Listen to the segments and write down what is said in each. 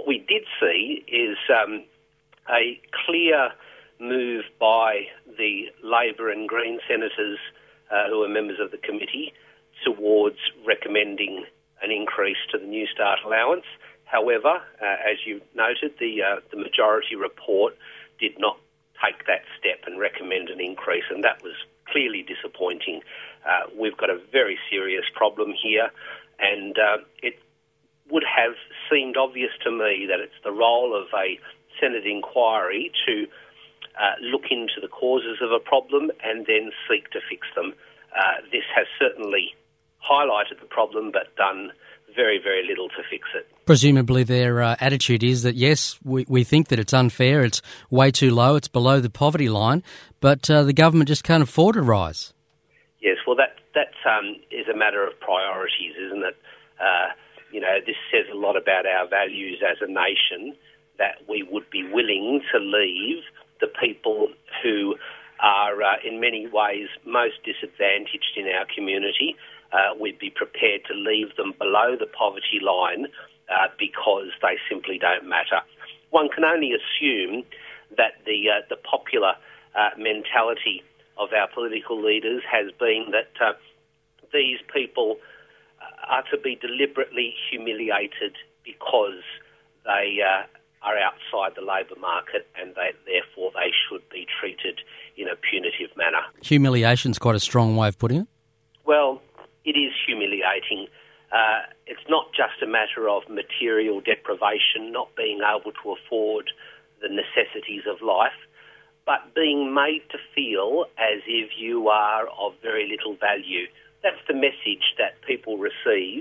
we did see is a clear move by the Labor and Green senators who are members of the committee towards recommending an increase to the New Start allowance. However, as you noted, the majority report did not take that step and recommend an increase, and that was clearly disappointing. We've got a very serious problem here, and it would have seemed obvious to me that it's the role of a Senate inquiry to look into the causes of a problem and then seek to fix them. This has certainly highlighted the problem but done very, very little to fix it. Presumably their attitude is that, yes, we think that it's unfair, it's way too low, it's below the poverty line, but the government just can't afford a rise. Yes, well, that is a matter of priorities, isn't it? This says a lot about our values as a nation, that we would be willing to leave the people who are in many ways most disadvantaged in our community. We'd be prepared to leave them below the poverty line because they simply don't matter. One can only assume that the popular mentality of our political leaders has been that these people are to be deliberately humiliated because they are outside the labour market and therefore they should be treated in a punitive manner. Humiliation's quite a strong way of putting it. Well, it is humiliating. It's not just a matter of material deprivation, not being able to afford the necessities of life, but being made to feel as if you are of very little value. That's the message that people receive.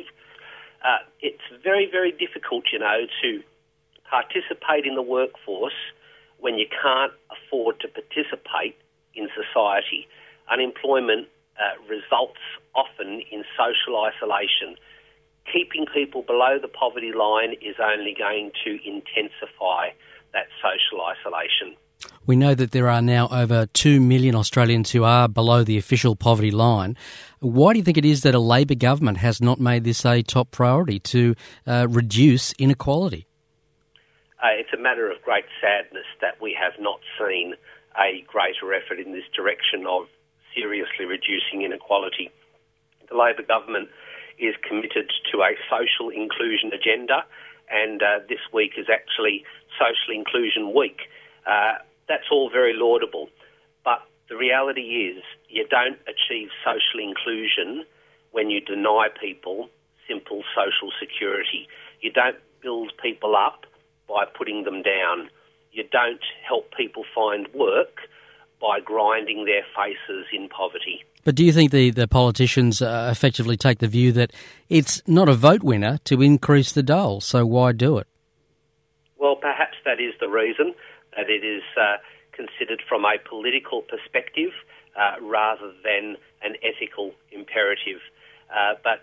It's very, very difficult, to participate in the workforce when you can't afford to participate in society. Unemployment results often in social isolation. Keeping people below the poverty line is only going to intensify that social isolation. We know that there are now over 2 million Australians who are below the official poverty line. Why do you think it is that a Labor government has not made this a top priority to reduce inequality? It's a matter of great sadness that we have not seen a greater effort in this direction of seriously reducing inequality. The Labor government is committed to a social inclusion agenda, and this week is actually Social Inclusion Week. That's all very laudable, but the reality is you don't achieve social inclusion when you deny people simple social security. You don't build people up by putting them down. You don't help people find work by grinding their faces in poverty. But do you think the politicians effectively take the view that it's not a vote winner to increase the dole, so why do it? Well, perhaps that is the reason, that it is considered from a political perspective rather than an ethical imperative. But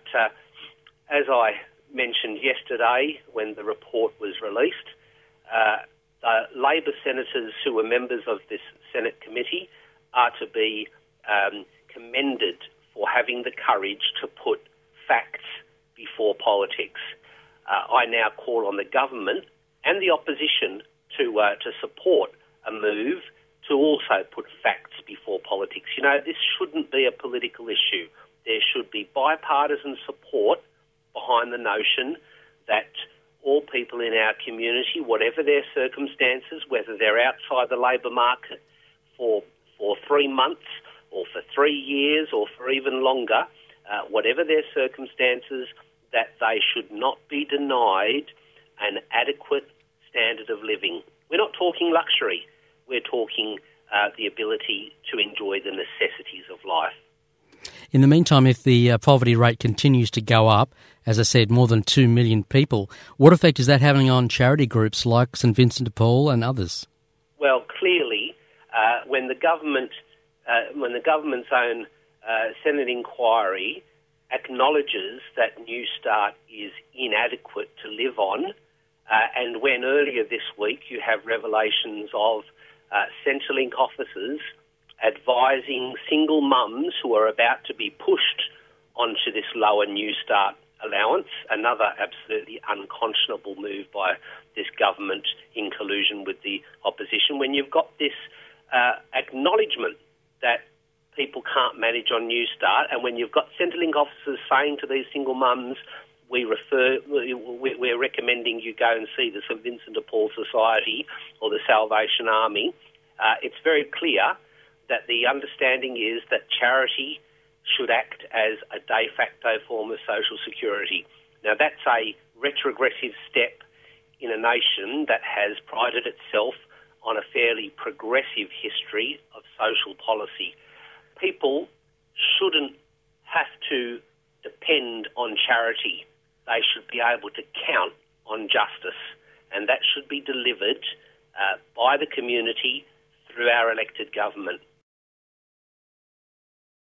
as I mentioned yesterday when the report was released, Labor senators who are members of this Senate committee are to be commended for having the courage to put facts before politics. I now call on the government and the opposition to support a move to also put facts before politics. This shouldn't be a political issue. There should be bipartisan support behind the notion that all people in our community, whatever their circumstances, whether they're outside the labour market for 3 months or for 3 years or for even longer, whatever their circumstances, that they should not be denied an adequate standard of living. We're not talking luxury. We're talking the ability to enjoy the necessities of life. In the meantime, if the poverty rate continues to go up, as I said, more than 2 million people, what effect is that having on charity groups like St Vincent de Paul and others? Well, clearly, when the government's own Senate inquiry acknowledges that New Start is inadequate to live on, and when earlier this week you have revelations of Centrelink officers advising single mums who are about to be pushed onto this lower New Start allowance, another absolutely unconscionable move by this government in collusion with the opposition, when you've got this acknowledgement that people can't manage on Newstart, and when you've got Centrelink officers saying to these single mums, we're recommending you go and see the St Vincent de Paul Society or the Salvation Army, it's very clear that the understanding is that charity should act as a de facto form of social security. Now, that's a retrogressive step in a nation that has prided itself on a fairly progressive history of social policy. People shouldn't have to depend on charity. They should be able to count on justice, and that should be delivered by the community through our elected government.